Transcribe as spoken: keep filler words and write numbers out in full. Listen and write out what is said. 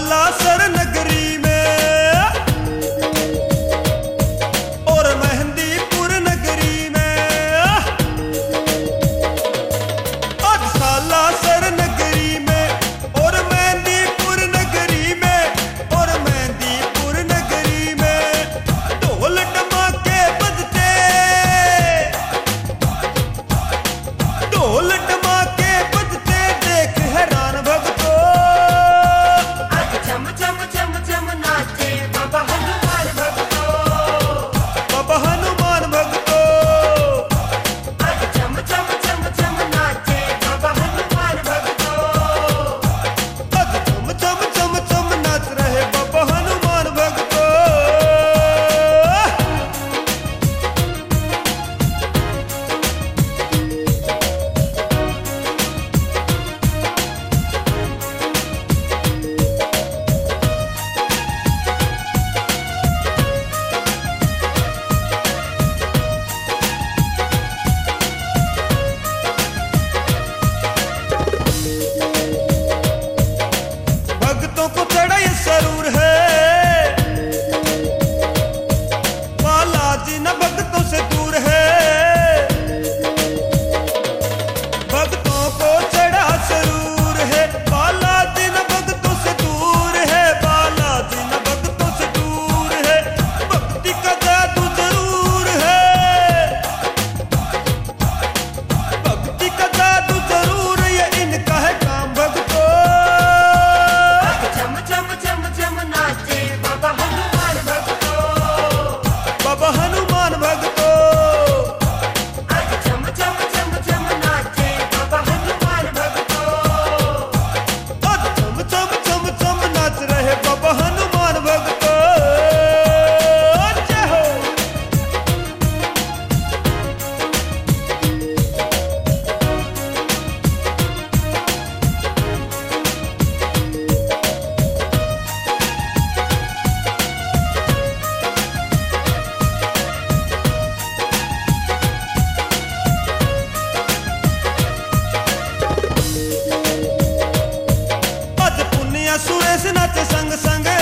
सालासर नगरी में और मेहंदीपुर नगरी में, आज सालासर नगरी में और मेहंदीपुर नगरी में, और मेहंदीपुर नगरी में ढोल धमाके बजते, ढोल धमाके बजते देख हैरान भक्तों। आज चम चम चम चम नाचे बाबा हनुमान भक्तों, बाबा हनुमान भक्तों। आज चम चम चम चम नाचे बाबा हनुमान भक्तों। आज चम चम चम चम नाच रहे बाबा हनुमान भक्तों। भक्तों को चढ़ा ये सरूर है, बालाजी न भक्तों से दूर है। भक्तों को चढ़ा सरूर है, बालाजी न भक्तों से दूर है, बालाजी न भक्तों से दूर है। भक्ति का जादू जरूर है, भक्ति का जादू जरूर ये इनका है काम भक्तों। चम चम चम चम नाचे बाबा हनुमान भक्तों, बाबा हनुमान भक्तों। आज चम चम चम चम नाचे बाबा हनुमान भक्तों। आज चम चम चम चम नाच रहे बाबा हनुमान भक्तों। जय हो। आज पुनिया सुरेश नाचे संग संग,